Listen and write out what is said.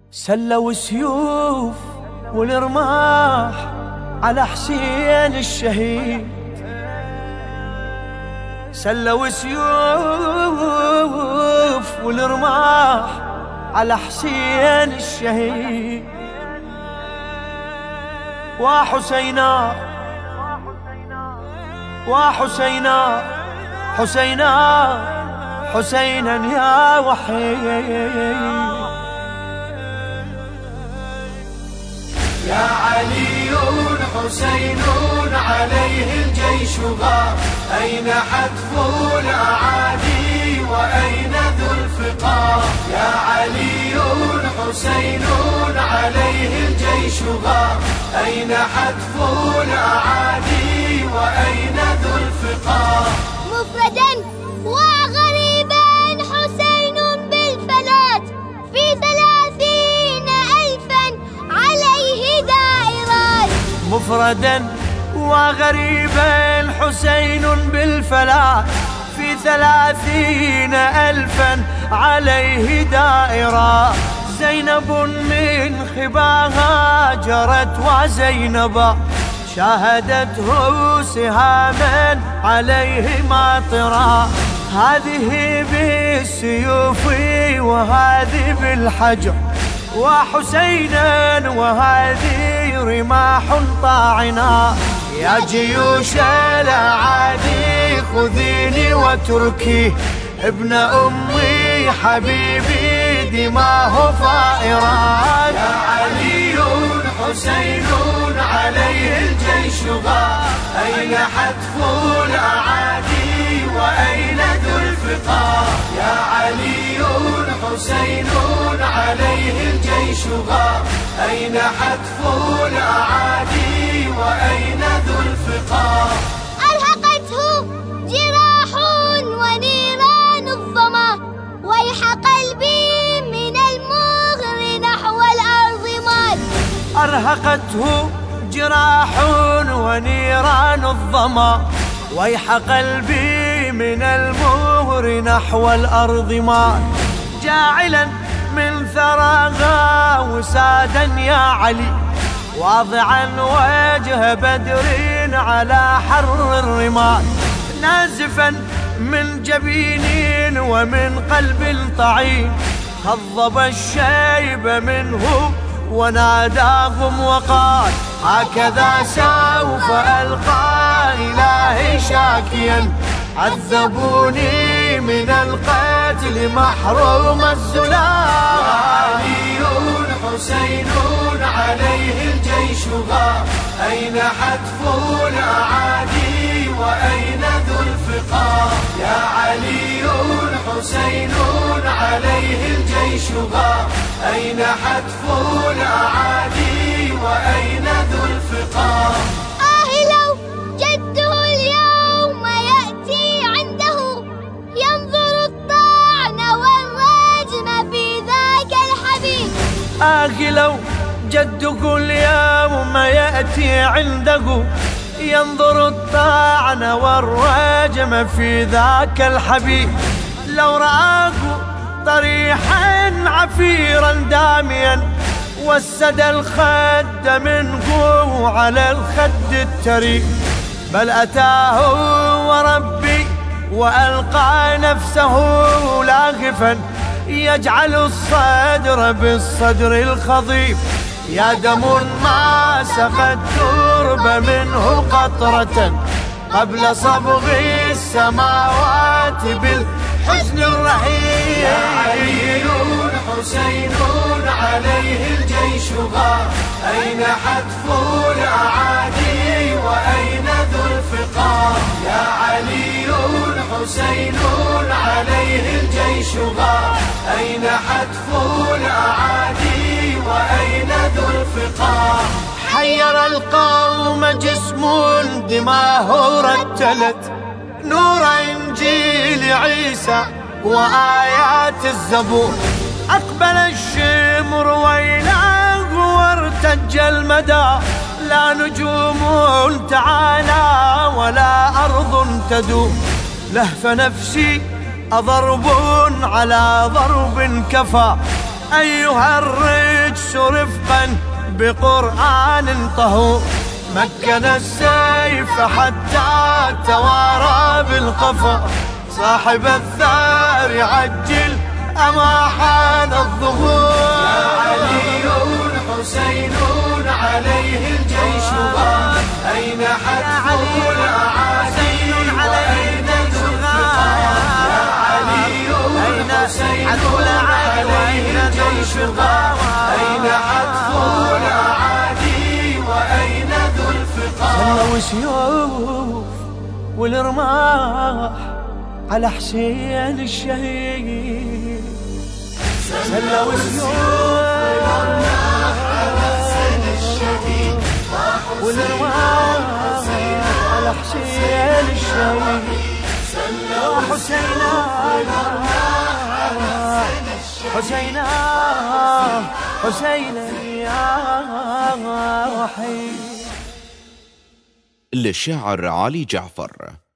سلوا سيوف والرماح على حسين الشهيد، سلوا سيوف والرماح على حسين الشهيد. وحسينا وحسينا حسينا حسينا يا وحيد. يا علي حسين عليه الجيش غار، أين حتف الأعادي وأين ذو الفقار؟ يا علي حسين عليه الجيش غار، أين حتف الأعادي وأين ذو الفقار؟ مفردا وغريبا حسين بالفلات، في 30,000 عليه دائرات. مفردا وغريبا حسين بالفلات، في 30,000 عليه دائرة. زينب من خباها جرت وزينب شاهدته سهاما عليه ماطرا. هذه بالسيوف وهذه بالحجر، وحسينا وهذه رماح طاعنة. يا جيوش الأعادي خذيني واتركي ابن أمي حبيبي دماه فائرات. يا علي حسين عليه الجيش غار، أين حتف الأعادي وأين ذو الفقار؟ يا علي حسين عليه الجيش غار، أين حتف الأعادي وأين ذو الفقار؟ أرهقته جراح ونيران الظما، ويح قلبي من المغر نحو الأرض مال. أرهقته جراح ونيران الظما، ويح قلبي من المهر نحو الأرض مال. جاعلا من ثراها وسادا يا علي، واضعا وجه بدر على حر الرمال. نازفا من جبين ومن قلب طعين، خضب الشيب منه وناداهم وقال: هكذا سوف ألقى إلهي شاكيا، عذبوني من القتل محروم الزلال. يا علي حسين عليه الجيش غار، أين حتف الأعادي وأين ذو الفقار؟ يا علي حسين عليه الجيش غار، أين حتف الأعادي وأين ذو الفقار؟ لو جده اليوم يأتي عنده، ينظر الطعن والرجم في ذاك الحبيب. لو جدك اليوم يأتي عنده، ينظر الطعن والرجم في ذاك الحبيب. لو رآه طريحا عفيرا داميا، وسد الخد منه على الخد التري، بل أتاه وربي وألقى نفسه لاغفا، يجعل الصدر بالصدر الخضيب. يا دم ما سقى الترب منه قطرة، قبل صبغ السماوات بالحزن الرهيب. يا علي حسين عليه الجيش غار، أين حتف الأعادي وأين ذو الفقار؟ يا علي حسين عليه الجيش غار، أين حتف الأعادي وأين ذو الفقار؟ حير القوم جسم دماه رتلت، نور إنجيل عيسى وآيات الزبور. أقبل الشمر ويناه وارتج المدى، لا نجوم تعالى ولا أرض تدور. لهف نفسي أضرب على ضرب كفى، أيها الرجس رفقا بقرآن طهور، مكن السيف حتى توارى بالقفا، صاحب الثار عجل أما حان الظهور. يا علي حسين عليه الجيش غار، أين حتف الأعادي وأين ذو الفقار؟ يا علي حسين عليه الجيش غار، أين حتف الأعادي وأين ذو الفقار؟ سلوا سيوف والرماح على حسين الشهيد، سلوا سيوف والرماح على حسين الشهيد، حسينا حسينا حسينا يا وحيد. للشاعر علي جعفر.